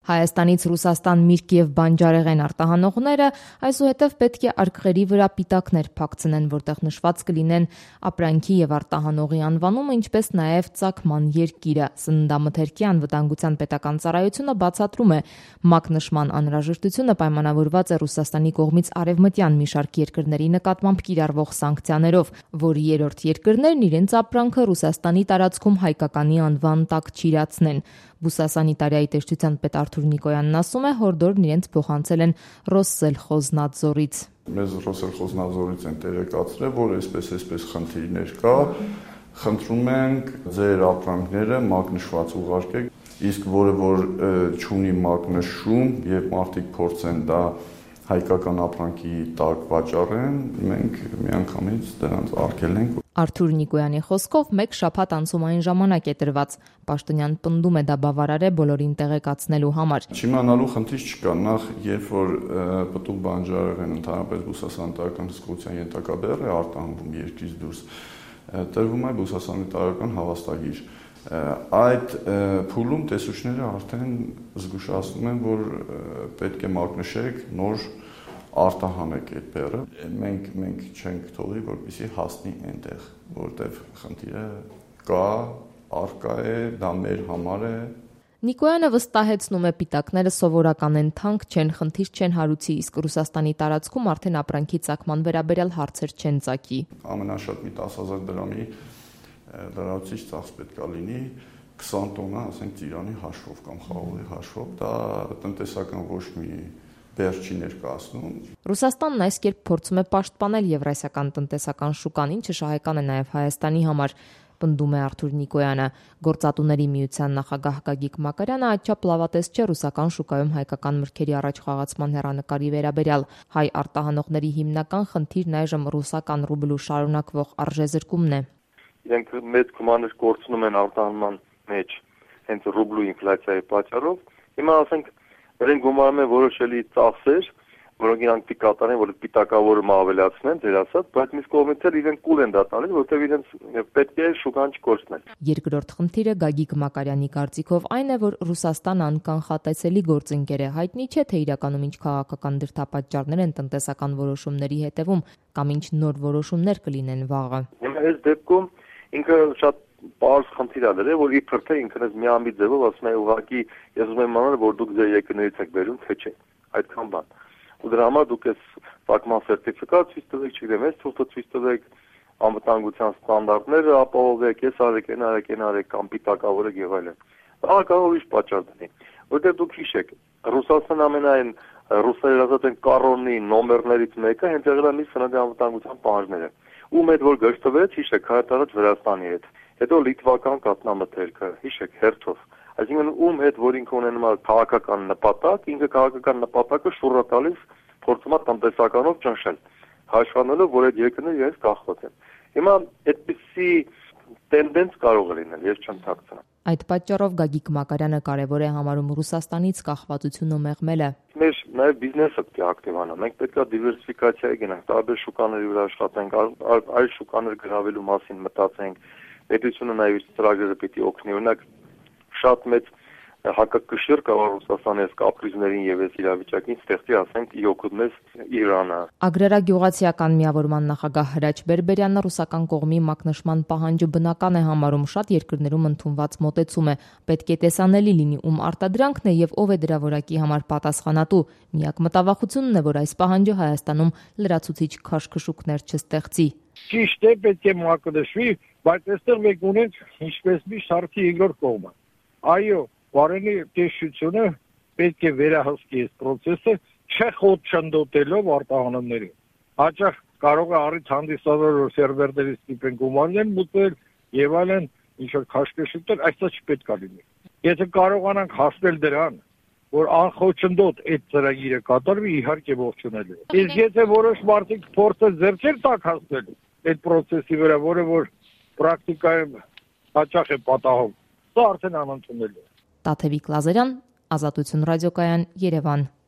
Հայաստանից Ռուսաստան միրգ եւ բանջարեղեն արտահանողները այսուհետև պետք է արկղերի վրա պիտակներ փակցնեն, որտեղ նշված կլինեն ապրանքի եւ արտահանողի անվանումը, ինչպես նաեւ ծագման երկիրը։ Սննդամթերքի անվտանգության պետական ծառայությունը բացատրում է, մակնշման անհրաժեշտությունը պայմանավորված է Ռուսաստանի կողմից արևմտյան մի շարք երկրների նկատմամբ կիրառվող սանկցիաներով, որ երրորդ երկրներն իրենց ապրանքը Ռուսաստանի տարածքում հայկականի անվան տակ չիրացնեն։ Բուսասանիտարիայի տեսչության պետ Արթուր Նիկոյանն ասում է, հորդորն իրենց փոխանցել են Ռոսսելխոզնադզորից։ Մեզ Ռոսսելխոզնադզորից են տեղեկացրել, որ այսպես խնդիրներ կա, խնդրում ենք ձեր ապրանքները մակնշված ուղարկեք, իսկ որը որ չունի մակնշում եւ մարդիկ փորձեն դա հայկական ապրանքի տակ վաճառեն, մենք միանգամից դրանց արգելել ենք։ Արթուր Նիկոյանի խոսքով մեկ շաբաթ անցումային ժամանակ է տրված։ Պաշտոնյան պնդում է դա բավարար է բոլորին տեղեկացնելու համար։ Չիմանալու խնդիր չկա, նախ երբ որ պտուղ բանջարեղեն ընդհանրապես բուսասանիտարական հսկողության ենթակա բեռ է արտահանվում երկրից դուրս, տրվում է բուսասանիտարական հավաստագիր։ Այդ փուլում տեսուչները արդեն զգուշացնում են, որ պետք է մակնշեք նոր արտահանեք այդ բեռը, մենք չենք թողի, որպեսզի հասնի այնտեղ, որտեղ խնդիրը կա, առկա է, դա մեր համար է։ Նիկոյանը վստահեցնում է, պիտակները սովորական են, թանկ չեն, խնդիր չեն հարուցի, իսկ Ռուսաստանի տարածքում արդեն ապրանքի ծագման վերաբերյալ հարցեր չեն ծագի։ Ամենաշատ մի 10,000 դրամի լրացուցիչ ծախս պետք է լինի 20 տոննա, ասենք ծիրանի հաշվով կամ խաղողի հաշվով, դա տնտեսական ոչ մի բեր չի ներկայացնում։ Ռուսաստանն այս կերպ փորձում է պաշտպանել եվրասիական տնտեսական շուկան, ինչը շահեկան է նաև Հայաստանի համար, պնդում է Արթուր Նիկոյանը։ Գործատուների միության նախագահ Գագիկ Մակարյանը այդչափ լավատես չէ ռուսական շուկայում հայկական մրգերի առաջ խաղացման հեռանկարի վերաբերյալ։ Հայ արտահանողների հիմնական խնդիրն այժմ ռուսական ռուբլու շարունակվող արժեզրկումն է։ Իրենք մեծ գումարներ կորցնում են արտահանման մեջ հենց ռուբլու ինֆլյացիայի պատճառով։ Հիմա ասենք իրենք գումարում են որոշելի ծախսեր, որոնք իրանք պիտի կատարեն, որ պիտակավորումը ավելացնեն, ձեր ասած, բայց մյուս կողմից էլ իրենք կուլ են դա տալիս, որտեղ իրենց պետք է շուկան չկորցնել։ Երկրորդ խնդիրը Գագիկ Մակարյանի կարծիքով այն է, որ Ռուսաստանը անկանխատեսելի գործընկեր է, հայտնի չէ, թե իրականում ինչ քաղաքական դրդապատճառներ են տնտեսական որոշումների հետևում, կամ ինչ նոր որոշումներ կլինեն վաղը։ Հիմա այս դեպքում ինքը շատ պարզ խնդիր է դրել, որ իբր թե ինքն էս միամիտ ձևով ասում է ուղղակի ես ուզում եմ իմանալ, որ դուք ձեր երկրներից եք բերում, թե չէ, այդքան բան։ Ու դրա համար դուք այս ծագման սերտիֆիկատ ցույց տվեք, չգիտեմ, այս թուղթը ցույց տվեք, անվտանգության ստանդարտները ապահովեք, այս արեք, կամ պիտակավորեք եւ այլն։ Դա կարող ուրիշ պատճառ դնի, որտեղ դուք հիշեք, Ռուսաստան ամենայն ռուսները ասած են կառոնի նոմերներից մեկը հենց եղել է մի սննդի անվտանգության պահանջները։ Ում հետ որ գժտվեց, հիշեք, քանի տարած Վրաստանի հետ, հետո լիտվական կատնամթերքը, հիշեք, հերթով։ Այսինքն ում հետ որ ինքը ունենում է քաղաքական նպատակ, ինքը քաղաքական նպատակը շուռա տալիս փորձում է տնտեսականով ճնշել, հաշվառելով, որ այդ երկրները իրենց կախված են։ Հիմա այդպիսի տենդենս կարող է լինել, ես չեմ թաքցնում։ Այդ պատճառով Գագիկ Մակարյանը կարևոր է համարում Ռուսաստանից կախվածությունը մեղմելը։ Մեր նաև բիզնեսը պետք է ակտիվանա։ Մենք պետք է դիվերսիֆիկացիայի գնանք, տարբեր շուկաների վրա աշխատենք, այլ շուկաներ գրավելու մասին մտածենք։ Պետությունը նաև իր ծրագրերը պետք է օգնի։ Օրինակ շատ մեծ հակակշիռ կարող Ռուսաստանի այս կապրիզներին եւ այս իրավիճակին ստեղծի, ասենք, իօգուտմես Իրանը։ Ագրարագյուղացիական միավորման նախագահ Հրաչ Բերբերյանը ռուսական կողմի մակնշման պահանջը բնական է համարում, շատ երկրներում ընդունված մոտեցում է, պետք է տեսանելի լինի ում արտադրանքն է եւ ով է դրա որակի համար պատասխանատու։ Միակ մտավախությունն է, որ այս պահանջը Հայաստանում լրացուցիչ քաշքշուկներ չստեղծի։ Ճիշտ է, պետք է մակնշվի, բայց այստեղ մենք ունենք ինչպես միշտ հարցի երկրորդ կողմը։ Այո, Բարենի տեսչությունը պետք է վերահսկի այս process-ը չխոչընդոտելով արտահանումներին։ Հաճախ կարող է առիթ հանդիսանալ, որ սերվերներից ստիպեն գումարներ մուտել եւ այլն, ինչ որ քաշքշուկներ, այստեղ չպետք է լինի։ Եթե կարողանանք հասնել դրան, որ անխոչընդոտ այդ ծրագիրը կատարվի, իհարկե ողջունել է։ Իսկ եթե որոշ մարդիկ փորձեն ձեռքեր տակ հասնել այդ process-ի վրա, որը որ պրակտիկայում հաճախ է պատահում, դա արդեն անընդունել է։ Տաթևիկ Լազարյան, Ազատություն ռադիոկայան, Երևան։